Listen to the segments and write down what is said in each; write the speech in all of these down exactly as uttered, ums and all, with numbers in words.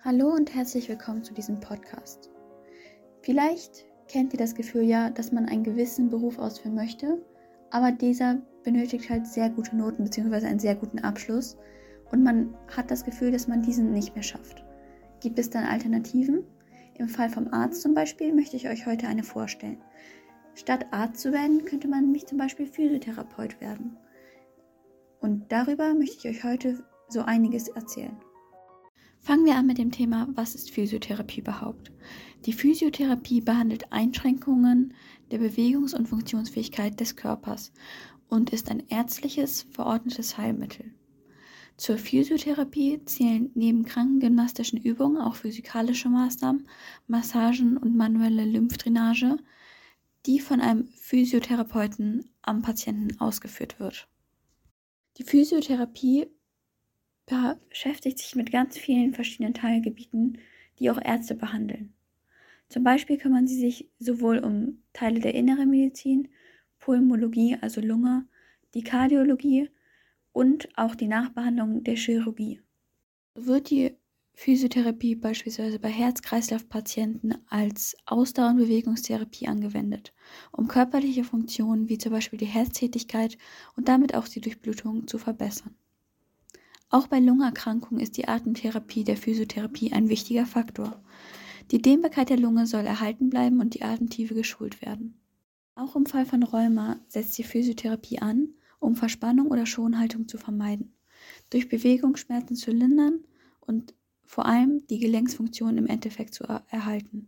Hallo und herzlich willkommen zu diesem Podcast. Vielleicht kennt ihr das Gefühl ja, dass man einen gewissen Beruf ausführen möchte, aber dieser benötigt halt sehr gute Noten bzw. einen sehr guten Abschluss und man hat das Gefühl, dass man diesen nicht mehr schafft. Gibt es dann Alternativen? Im Fall vom Arzt zum Beispiel möchte ich euch heute eine vorstellen. Statt Arzt zu werden, könnte man nämlich zum Beispiel Physiotherapeut werden. Und darüber möchte ich euch heute so einiges erzählen. Fangen wir an mit dem Thema, was ist Physiotherapie überhaupt? Die Physiotherapie behandelt Einschränkungen der Bewegungs- und Funktionsfähigkeit des Körpers und ist ein ärztliches, verordnetes Heilmittel. Zur Physiotherapie zählen neben krankengymnastischen Übungen auch physikalische Maßnahmen, Massagen und manuelle Lymphdrainage, die von einem Physiotherapeuten am Patienten ausgeführt wird. Die Physiotherapie beschäftigt sich mit ganz vielen verschiedenen Teilgebieten, die auch Ärzte behandeln. Zum Beispiel kümmern sie sich sowohl um Teile der inneren Medizin, Pulmologie, also Lunge, die Kardiologie und auch die Nachbehandlung der Chirurgie. So wird die Physiotherapie beispielsweise bei Herz-Kreislauf-Patienten als Ausdauer- und Bewegungstherapie angewendet, um körperliche Funktionen wie zum Beispiel die Herztätigkeit und damit auch die Durchblutung zu verbessern. Auch bei Lungenerkrankungen ist die Atemtherapie der Physiotherapie ein wichtiger Faktor. Die Dehnbarkeit der Lunge soll erhalten bleiben und die Atemtiefe geschult werden. Auch im Fall von Rheuma setzt die Physiotherapie an, um Verspannung oder Schonhaltung zu vermeiden, durch Bewegung Schmerzen zu lindern und vor allem die Gelenksfunktion im Endeffekt zu er- erhalten.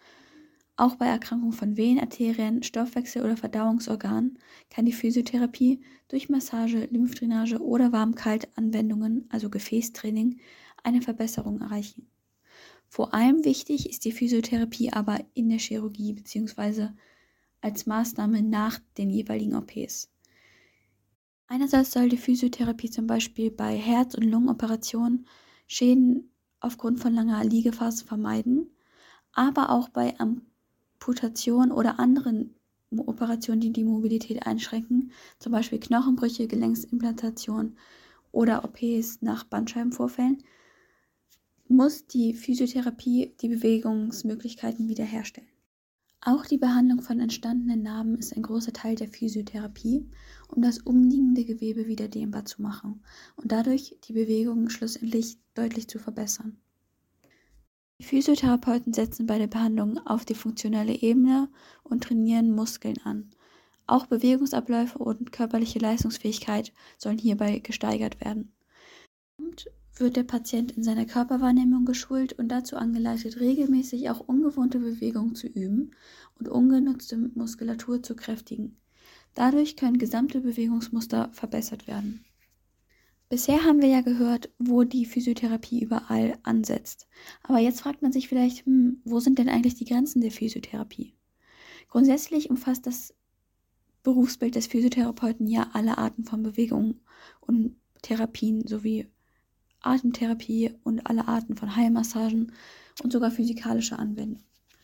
Auch bei Erkrankungen von Venen, Arterien, Stoffwechsel- oder Verdauungsorganen kann die Physiotherapie durch Massage, Lymphdrainage oder Warm-Kalt-Anwendungen, also Gefäßtraining, eine Verbesserung erreichen. Vor allem wichtig ist die Physiotherapie aber in der Chirurgie bzw. als Maßnahme nach den jeweiligen O Ps. Einerseits soll die Physiotherapie zum Beispiel bei Herz- und Lungenoperationen Schäden aufgrund von langer Liegephase vermeiden, aber auch bei Amputation oder anderen Operationen, die die Mobilität einschränken, zum Beispiel Knochenbrüche, Gelenksimplantation oder O Ps nach Bandscheibenvorfällen, muss die Physiotherapie die Bewegungsmöglichkeiten wiederherstellen. Auch die Behandlung von entstandenen Narben ist ein großer Teil der Physiotherapie, um das umliegende Gewebe wieder dehnbar zu machen und dadurch die Bewegung schlussendlich deutlich zu verbessern. Die Physiotherapeuten setzen bei der Behandlung auf die funktionelle Ebene und trainieren Muskeln an. Auch Bewegungsabläufe und körperliche Leistungsfähigkeit sollen hierbei gesteigert werden. Und wird der Patient in seiner Körperwahrnehmung geschult und dazu angeleitet, regelmäßig auch ungewohnte Bewegungen zu üben und ungenutzte Muskulatur zu kräftigen. Dadurch können gesamte Bewegungsmuster verbessert werden. Bisher haben wir ja gehört, wo die Physiotherapie überall ansetzt. Aber jetzt fragt man sich vielleicht, hm, wo sind denn eigentlich die Grenzen der Physiotherapie? Grundsätzlich umfasst das Berufsbild des Physiotherapeuten ja alle Arten von Bewegungen und Therapien sowie Atemtherapie und alle Arten von Heilmassagen und sogar physikalische Anwendungen.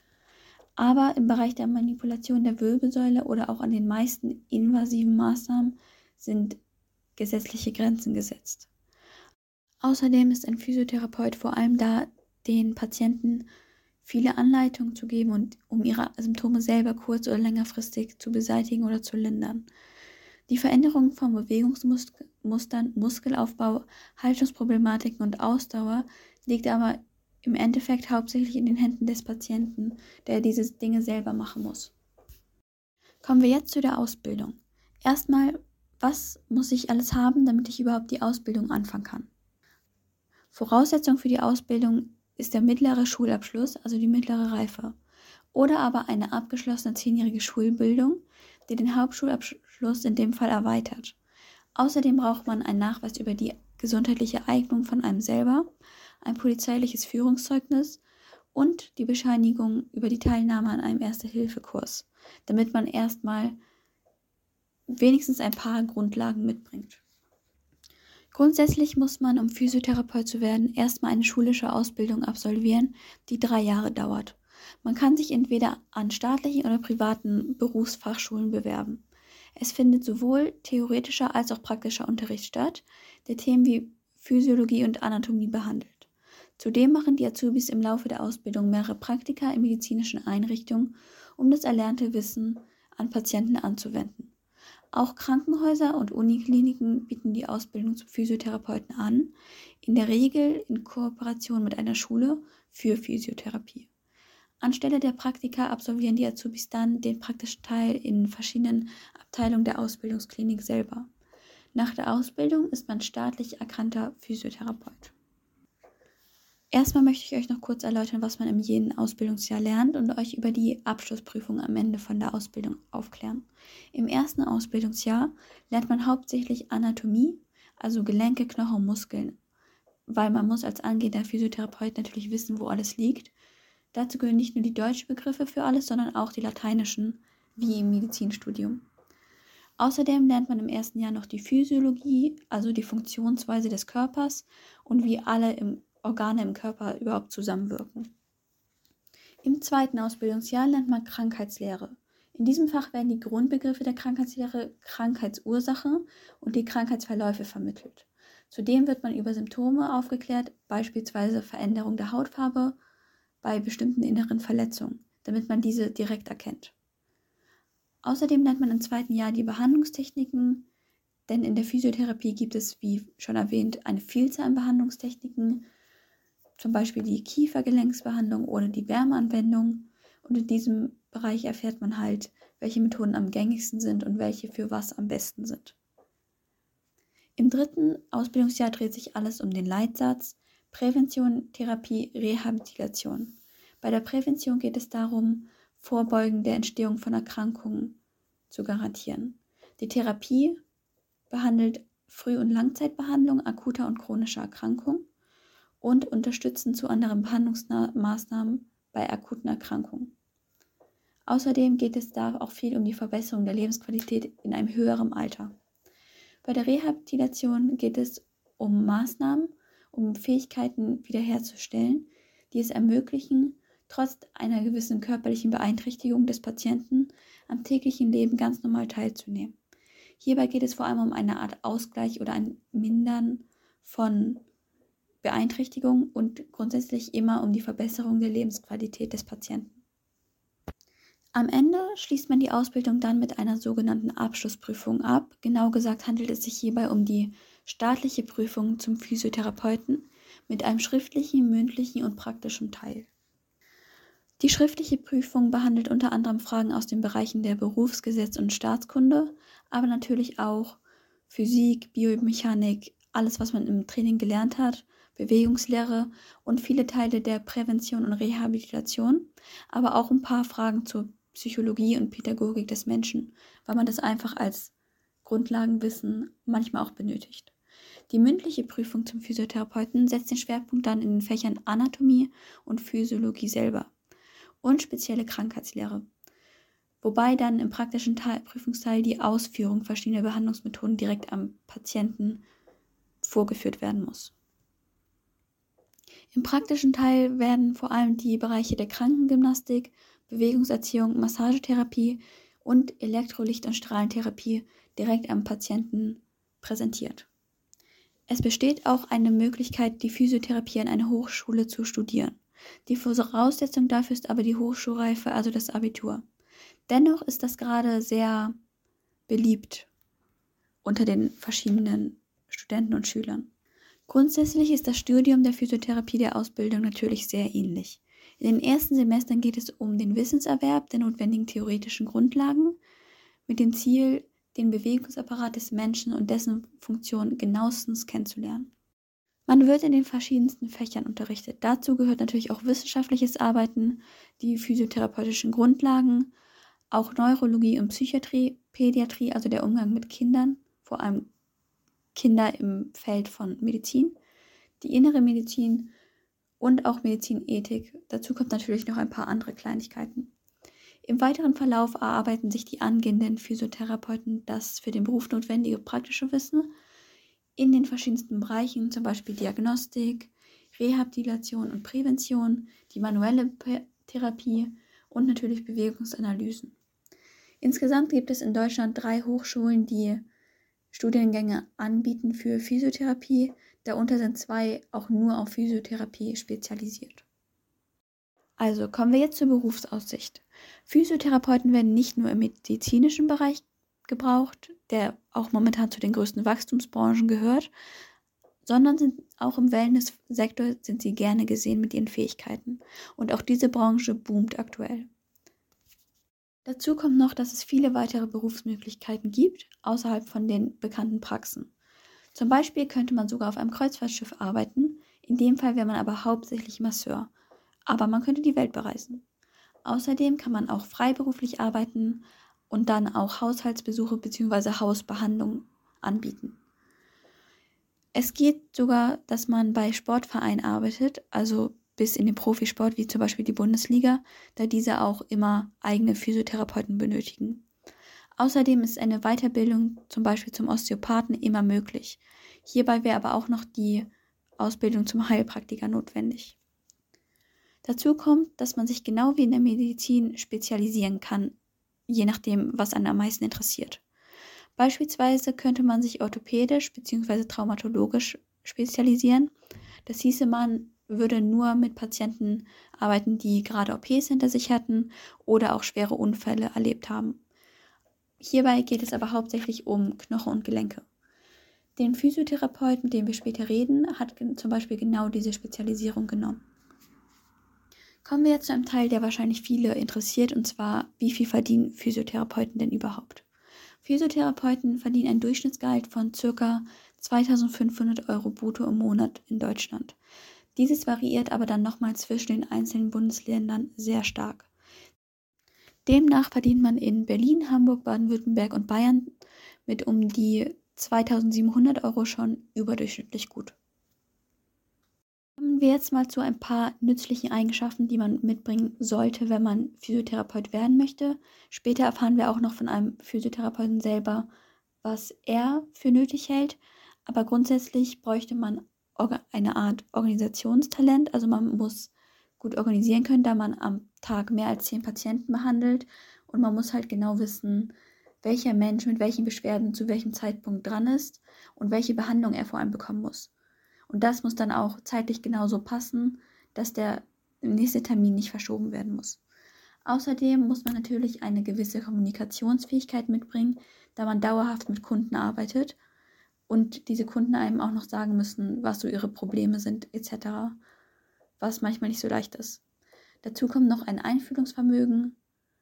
Aber im Bereich der Manipulation der Wirbelsäule oder auch an den meisten invasiven Maßnahmen sind gesetzliche Grenzen gesetzt. Außerdem ist ein Physiotherapeut vor allem da, den Patienten viele Anleitungen zu geben und um ihre Symptome selber kurz- oder längerfristig zu beseitigen oder zu lindern. Die Veränderung von Bewegungsmustern, Muskelaufbau, Haltungsproblematiken und Ausdauer liegt aber im Endeffekt hauptsächlich in den Händen des Patienten, der diese Dinge selber machen muss. Kommen wir jetzt zu der Ausbildung. Erstmal, was muss ich alles haben, damit ich überhaupt die Ausbildung anfangen kann? Voraussetzung für die Ausbildung ist der mittlere Schulabschluss, also die mittlere Reife, oder aber eine abgeschlossene zehnjährige Schulbildung, die den Hauptschulabschluss in dem Fall erweitert. Außerdem braucht man einen Nachweis über die gesundheitliche Eignung von einem selber, ein polizeiliches Führungszeugnis und die Bescheinigung über die Teilnahme an einem Erste-Hilfe-Kurs, damit man erstmal wenigstens ein paar Grundlagen mitbringt. Grundsätzlich muss man, um Physiotherapeut zu werden, erstmal eine schulische Ausbildung absolvieren, die drei Jahre dauert. Man kann sich entweder an staatlichen oder privaten Berufsfachschulen bewerben. Es findet sowohl theoretischer als auch praktischer Unterricht statt, der Themen wie Physiologie und Anatomie behandelt. Zudem machen die Azubis im Laufe der Ausbildung mehrere Praktika in medizinischen Einrichtungen, um das erlernte Wissen an Patienten anzuwenden. Auch Krankenhäuser und Unikliniken bieten die Ausbildung zum Physiotherapeuten an, in der Regel in Kooperation mit einer Schule für Physiotherapie. Anstelle der Praktika absolvieren die Azubis dann den praktischen Teil in verschiedenen Abteilungen der Ausbildungsklinik selber. Nach der Ausbildung ist man staatlich erkannter Physiotherapeut. Erstmal möchte ich euch noch kurz erläutern, was man in jedem Ausbildungsjahr lernt und euch über die Abschlussprüfung am Ende von der Ausbildung aufklären. Im ersten Ausbildungsjahr lernt man hauptsächlich Anatomie, also Gelenke, Knochen und Muskeln, weil man muss als angehender Physiotherapeut natürlich wissen, wo alles liegt. Dazu gehören nicht nur die deutschen Begriffe für alles, sondern auch die lateinischen, wie im Medizinstudium. Außerdem lernt man im ersten Jahr noch die Physiologie, also die Funktionsweise des Körpers und wie alle im Organe im Körper überhaupt zusammenwirken. Im zweiten Ausbildungsjahr lernt man Krankheitslehre. In diesem Fach werden die Grundbegriffe der Krankheitslehre, Krankheitsursache und die Krankheitsverläufe vermittelt. Zudem wird man über Symptome aufgeklärt, beispielsweise Veränderung der Hautfarbe bei bestimmten inneren Verletzungen, damit man diese direkt erkennt. Außerdem lernt man im zweiten Jahr die Behandlungstechniken, denn in der Physiotherapie gibt es, wie schon erwähnt, eine Vielzahl an Behandlungstechniken, zum Beispiel die Kiefergelenksbehandlung oder die Wärmeanwendung. Und in diesem Bereich erfährt man halt, welche Methoden am gängigsten sind und welche für was am besten sind. Im dritten Ausbildungsjahr dreht sich alles um den Leitsatz Prävention, Therapie, Rehabilitation. Bei der Prävention geht es darum, Vorbeugen der Entstehung von Erkrankungen zu garantieren. Die Therapie behandelt Früh- und Langzeitbehandlung akuter und chronischer Erkrankungen und unterstützen zu anderen Behandlungsmaßnahmen bei akuten Erkrankungen. Außerdem geht es da auch viel um die Verbesserung der Lebensqualität in einem höheren Alter. Bei der Rehabilitation geht es um Maßnahmen, um Fähigkeiten wiederherzustellen, die es ermöglichen, trotz einer gewissen körperlichen Beeinträchtigung des Patienten am täglichen Leben ganz normal teilzunehmen. Hierbei geht es vor allem um eine Art Ausgleich oder ein Mindern von Beeinträchtigung und grundsätzlich immer um die Verbesserung der Lebensqualität des Patienten. Am Ende schließt man die Ausbildung dann mit einer sogenannten Abschlussprüfung ab. Genau gesagt handelt es sich hierbei um die staatliche Prüfung zum Physiotherapeuten mit einem schriftlichen, mündlichen und praktischen Teil. Die schriftliche Prüfung behandelt unter anderem Fragen aus den Bereichen der Berufsgesetz und Staatskunde, aber natürlich auch Physik, Biomechanik, alles, was man im Training gelernt hat, Bewegungslehre und viele Teile der Prävention und Rehabilitation, aber auch ein paar Fragen zur Psychologie und Pädagogik des Menschen, weil man das einfach als Grundlagenwissen manchmal auch benötigt. Die mündliche Prüfung zum Physiotherapeuten setzt den Schwerpunkt dann in den Fächern Anatomie und Physiologie selber und spezielle Krankheitslehre, wobei dann im praktischen Teil, Prüfungsteil die Ausführung verschiedener Behandlungsmethoden direkt am Patienten vorgeführt werden muss. Im praktischen Teil werden vor allem die Bereiche der Krankengymnastik, Bewegungserziehung, Massagetherapie und Elektrolicht- und Strahlentherapie direkt am Patienten präsentiert. Es besteht auch eine Möglichkeit, die Physiotherapie an einer Hochschule zu studieren. Die Voraussetzung dafür ist aber die Hochschulreife, also das Abitur. Dennoch ist das gerade sehr beliebt unter den verschiedenen Studenten und Schülern. Grundsätzlich ist das Studium der Physiotherapie der Ausbildung natürlich sehr ähnlich. In den ersten Semestern geht es um den Wissenserwerb der notwendigen theoretischen Grundlagen mit dem Ziel, den Bewegungsapparat des Menschen und dessen Funktion genauestens kennenzulernen. Man wird in den verschiedensten Fächern unterrichtet. Dazu gehört natürlich auch wissenschaftliches Arbeiten, die physiotherapeutischen Grundlagen, auch Neurologie und Psychiatrie, Pädiatrie, also der Umgang mit Kindern, vor allem Kinder im Feld von Medizin, die innere Medizin und auch Medizinethik. Dazu kommt natürlich noch ein paar andere Kleinigkeiten. Im weiteren Verlauf erarbeiten sich die angehenden Physiotherapeuten das für den Beruf notwendige praktische Wissen in den verschiedensten Bereichen, zum Beispiel Diagnostik, Rehabilitation und Prävention, die manuelle Therapie und natürlich Bewegungsanalysen. Insgesamt gibt es in Deutschland drei Hochschulen, die Studiengänge anbieten für Physiotherapie. Darunter sind zwei auch nur auf Physiotherapie spezialisiert. Also kommen wir jetzt zur Berufsaussicht. Physiotherapeuten werden nicht nur im medizinischen Bereich gebraucht, der auch momentan zu den größten Wachstumsbranchen gehört, sondern sind auch im Wellness-Sektor sind sie gerne gesehen mit ihren Fähigkeiten. Und auch diese Branche boomt aktuell. Dazu kommt noch, dass es viele weitere Berufsmöglichkeiten gibt, außerhalb von den bekannten Praxen. Zum Beispiel könnte man sogar auf einem Kreuzfahrtschiff arbeiten, in dem Fall wäre man aber hauptsächlich Masseur. Aber man könnte die Welt bereisen. Außerdem kann man auch freiberuflich arbeiten und dann auch Haushaltsbesuche bzw. Hausbehandlung anbieten. Es geht sogar, dass man bei Sportvereinen arbeitet, also bis in den Profisport, wie zum Beispiel die Bundesliga, da diese auch immer eigene Physiotherapeuten benötigen. Außerdem ist eine Weiterbildung zum Beispiel zum Osteopathen immer möglich. Hierbei wäre aber auch noch die Ausbildung zum Heilpraktiker notwendig. Dazu kommt, dass man sich genau wie in der Medizin spezialisieren kann, je nachdem, was einen am meisten interessiert. Beispielsweise könnte man sich orthopädisch bzw. traumatologisch spezialisieren. Das hieße, man würde nur mit Patienten arbeiten, die gerade O Ps hinter sich hatten oder auch schwere Unfälle erlebt haben. Hierbei geht es aber hauptsächlich um Knochen und Gelenke. Den Physiotherapeut, mit dem wir später reden, hat zum Beispiel genau diese Spezialisierung genommen. Kommen wir jetzt zu einem Teil, der wahrscheinlich viele interessiert, und zwar, wie viel verdienen Physiotherapeuten denn überhaupt? Physiotherapeuten verdienen ein Durchschnittsgehalt von ca. zweitausendfünfhundert Euro brutto im Monat in Deutschland. Dieses variiert aber dann nochmal zwischen den einzelnen Bundesländern sehr stark. Demnach verdient man in Berlin, Hamburg, Baden-Württemberg und Bayern mit um die zweitausendsiebenhundert Euro schon überdurchschnittlich gut. Kommen wir jetzt mal zu ein paar nützlichen Eigenschaften, die man mitbringen sollte, wenn man Physiotherapeut werden möchte. Später erfahren wir auch noch von einem Physiotherapeuten selber, was er für nötig hält. Aber grundsätzlich bräuchte man eine Art Organisationstalent. Also man muss gut organisieren können, da man am Tag mehr als zehn Patienten behandelt. Und man muss halt genau wissen, welcher Mensch mit welchen Beschwerden zu welchem Zeitpunkt dran ist und welche Behandlung er vor allem bekommen muss. Und das muss dann auch zeitlich genauso passen, dass der nächste Termin nicht verschoben werden muss. Außerdem muss man natürlich eine gewisse Kommunikationsfähigkeit mitbringen, da man dauerhaft mit Kunden arbeitet und diese Kunden einem auch noch sagen müssen, was so ihre Probleme sind et cetera, was manchmal nicht so leicht ist. Dazu kommt noch ein Einfühlungsvermögen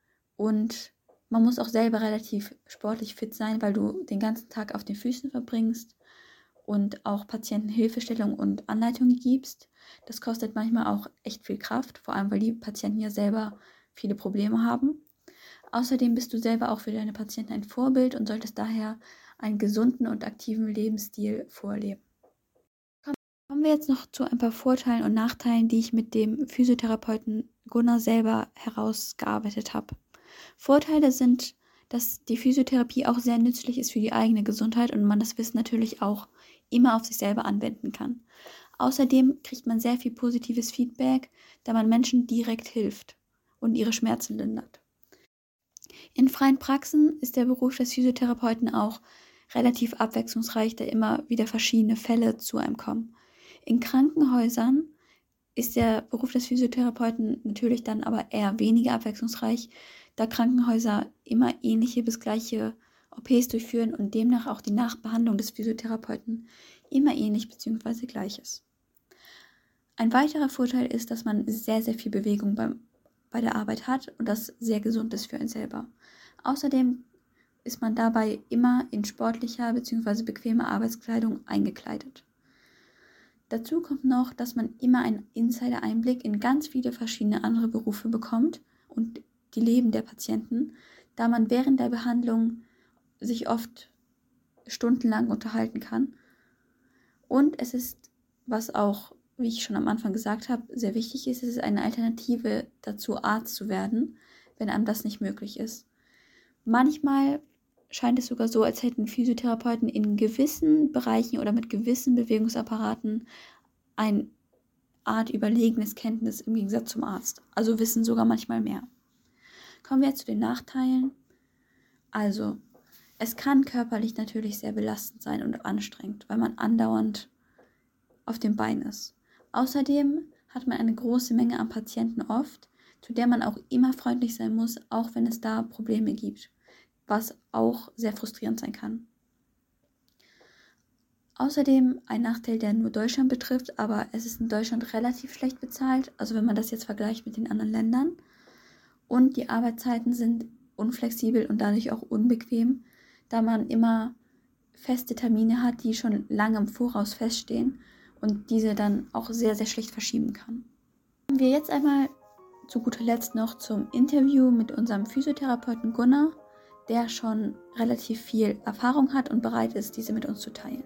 und man muss auch selber relativ sportlich fit sein, weil du den ganzen Tag auf den Füßen verbringst und auch Patienten Hilfestellung und Anleitung gibst. Das kostet manchmal auch echt viel Kraft, vor allem weil die Patienten ja selber viele Probleme haben. Außerdem bist du selber auch für deine Patienten ein Vorbild und solltest daher einen gesunden und aktiven Lebensstil vorleben. Kommen wir jetzt noch zu ein paar Vorteilen und Nachteilen, die ich mit dem Physiotherapeuten Gunnar selber herausgearbeitet habe. Vorteile sind, dass die Physiotherapie auch sehr nützlich ist für die eigene Gesundheit und man das Wissen natürlich auch immer auf sich selber anwenden kann. Außerdem kriegt man sehr viel positives Feedback, da man Menschen direkt hilft und ihre Schmerzen lindert. In freien Praxen ist der Beruf des Physiotherapeuten auch relativ abwechslungsreich, da immer wieder verschiedene Fälle zu einem kommen. In Krankenhäusern ist der Beruf des Physiotherapeuten natürlich dann aber eher weniger abwechslungsreich, da Krankenhäuser immer ähnliche bis gleiche O Ps durchführen und demnach auch die Nachbehandlung des Physiotherapeuten immer ähnlich bzw. gleich ist. Ein weiterer Vorteil ist, dass man sehr, sehr viel Bewegung beim, bei der Arbeit hat und das sehr gesund ist für einen selber. Außerdem ist man dabei immer in sportlicher bzw. bequemer Arbeitskleidung eingekleidet. Dazu kommt noch, dass man immer einen Insider-Einblick in ganz viele verschiedene andere Berufe bekommt und die Leben der Patienten, da man während der Behandlung sich oft stundenlang unterhalten kann. Und es ist, was auch, wie ich schon am Anfang gesagt habe, sehr wichtig ist, es ist eine Alternative dazu, Arzt zu werden, wenn einem das nicht möglich ist. Manchmal scheint es sogar so, als hätten Physiotherapeuten in gewissen Bereichen oder mit gewissen Bewegungsapparaten eine Art überlegenes Kenntnis im Gegensatz zum Arzt. Also wissen sogar manchmal mehr. Kommen wir jetzt zu den Nachteilen. Also, es kann körperlich natürlich sehr belastend sein und anstrengend, weil man andauernd auf dem Bein ist. Außerdem hat man eine große Menge an Patienten oft, zu der man auch immer freundlich sein muss, auch wenn es da Probleme gibt, was auch sehr frustrierend sein kann. Außerdem ein Nachteil, der nur Deutschland betrifft, aber es ist in Deutschland relativ schlecht bezahlt, also wenn man das jetzt vergleicht mit den anderen Ländern. Und die Arbeitszeiten sind unflexibel und dadurch auch unbequem, da man immer feste Termine hat, die schon lange im Voraus feststehen und diese dann auch sehr, sehr schlecht verschieben kann. Kommen wir jetzt einmal zu guter Letzt noch zum Interview mit unserem Physiotherapeuten Gunnar, der schon relativ viel Erfahrung hat und bereit ist, diese mit uns zu teilen.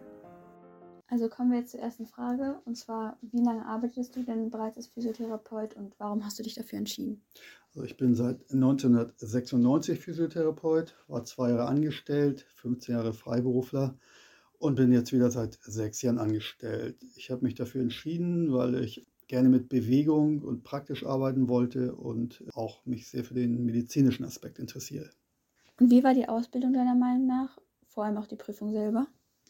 Also kommen wir jetzt zur ersten Frage, und zwar, wie lange arbeitest du denn bereits als Physiotherapeut und warum hast du dich dafür entschieden? Also ich bin seit neunzehnhundertsechsundneunzig Physiotherapeut, war zwei Jahre angestellt, fünfzehn Jahre Freiberufler und bin jetzt wieder seit sechs Jahren angestellt. Ich habe mich dafür entschieden, weil ich gerne mit Bewegung und praktisch arbeiten wollte und auch mich sehr für den medizinischen Aspekt interessiere. Und wie war die Ausbildung deiner Meinung nach? Vor allem auch die Prüfung selber?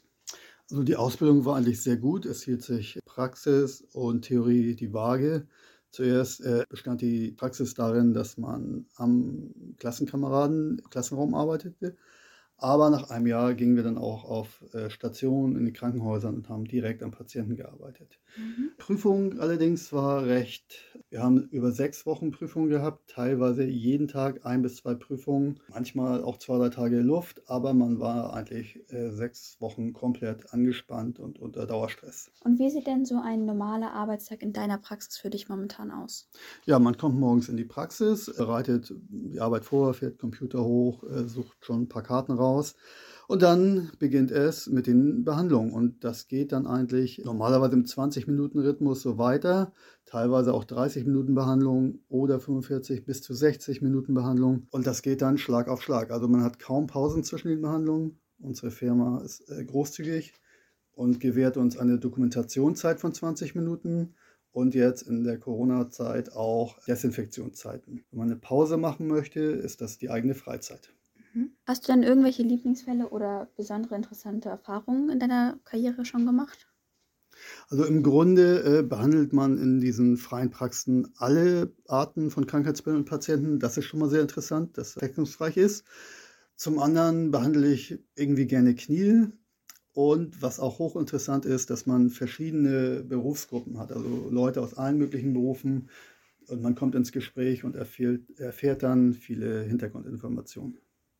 Also die Ausbildung war eigentlich sehr gut. Es hielt sich Praxis und Theorie die Waage. Zuerst äh, bestand die Praxis darin, dass man am Klassenkameraden im Klassenraum arbeitete. Aber nach einem Jahr gingen wir dann auch auf äh, Stationen in den Krankenhäusern und haben direkt am Patienten gearbeitet. Mhm. Prüfung allerdings war recht, wir haben über sechs Wochen Prüfungen gehabt, teilweise jeden Tag ein bis zwei Prüfungen, manchmal auch zwei, drei Tage Luft, aber man war eigentlich äh, sechs Wochen komplett angespannt und unter Dauerstress. Und wie sieht denn so ein normaler Arbeitstag in deiner Praxis für dich momentan aus? Ja, man kommt morgens in die Praxis, bereitet die Arbeit vor, fährt Computer hoch, äh, sucht schon ein paar Karten raus. Raus. Und dann beginnt es mit den Behandlungen. Und das geht dann eigentlich normalerweise im zwanzig-Minuten-Rhythmus so weiter. Teilweise auch dreißig Minuten Behandlung oder fünfundvierzig bis zu sechzig Minuten Behandlung. Und das geht dann Schlag auf Schlag. Also man hat kaum Pausen zwischen den Behandlungen. Unsere Firma ist äh, großzügig und gewährt uns eine Dokumentationszeit von zwanzig Minuten. Und jetzt in der Corona-Zeit auch Desinfektionszeiten. Wenn man eine Pause machen möchte, ist das die eigene Freizeit. Hast du dann irgendwelche Lieblingsfälle oder besondere interessante Erfahrungen in deiner Karriere schon gemacht? Also im Grunde äh, behandelt man in diesen freien Praxen alle Arten von Krankheitsbildern und Patienten. Das ist schon mal sehr interessant, dass es abwechslungsreich ist. Zum anderen behandle ich irgendwie gerne Knie. Und was auch hochinteressant ist, dass man verschiedene Berufsgruppen hat, also Leute aus allen möglichen Berufen. Und man kommt ins Gespräch und erfährt, erfährt dann viele Hintergrundinformationen.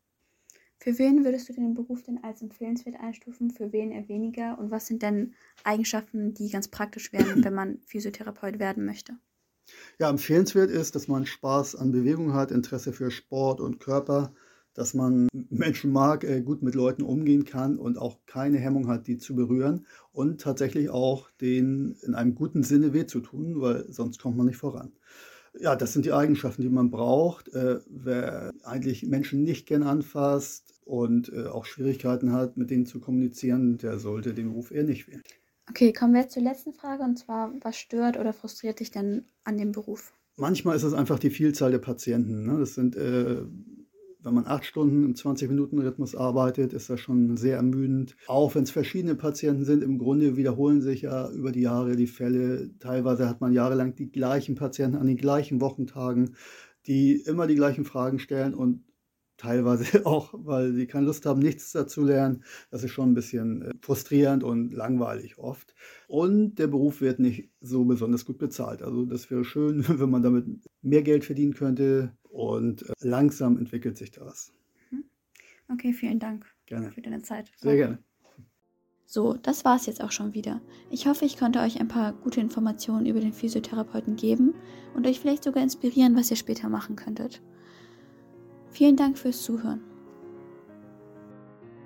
Für wen würdest du den Beruf denn als empfehlenswert einstufen, für wen eher weniger? Und was sind denn Eigenschaften, die ganz praktisch wären, wenn man Physiotherapeut werden möchte? Ja, empfehlenswert ist, dass man Spaß an Bewegung hat, Interesse für Sport und Körper, dass man Menschen mag, gut mit Leuten umgehen kann und auch keine Hemmung hat, die zu berühren und tatsächlich auch denen in einem guten Sinne weh zu tun, weil sonst kommt man nicht voran. Ja, das sind die Eigenschaften, die man braucht. Äh, wer eigentlich Menschen nicht gern anfasst und äh, auch Schwierigkeiten hat, mit denen zu kommunizieren, der sollte den Beruf eher nicht wählen. Okay, kommen wir jetzt zur letzten Frage, und zwar, was stört oder frustriert dich denn an dem Beruf? Manchmal ist es einfach die Vielzahl der Patienten. Ne? Das sind, äh, wenn man acht Stunden im zwanzig-Minuten-Rhythmus arbeitet, ist das schon sehr ermüdend. Auch wenn es verschiedene Patienten sind, im Grunde wiederholen sich ja über die Jahre die Fälle. Teilweise hat man jahrelang die gleichen Patienten an den gleichen Wochentagen, die immer die gleichen Fragen stellen und teilweise auch, weil sie keine Lust haben, nichts dazu lernen. Das ist schon ein bisschen frustrierend und langweilig oft. Und der Beruf wird nicht so besonders gut bezahlt. Also das wäre schön, wenn man damit mehr Geld verdienen könnte. Und langsam entwickelt sich das. Okay, vielen Dank gerne. Für deine Zeit. Sehr gerne. So, das war es jetzt auch schon wieder. Ich hoffe, ich konnte euch ein paar gute Informationen über den Physiotherapeuten geben und euch vielleicht sogar inspirieren, was ihr später machen könntet. Vielen Dank fürs Zuhören.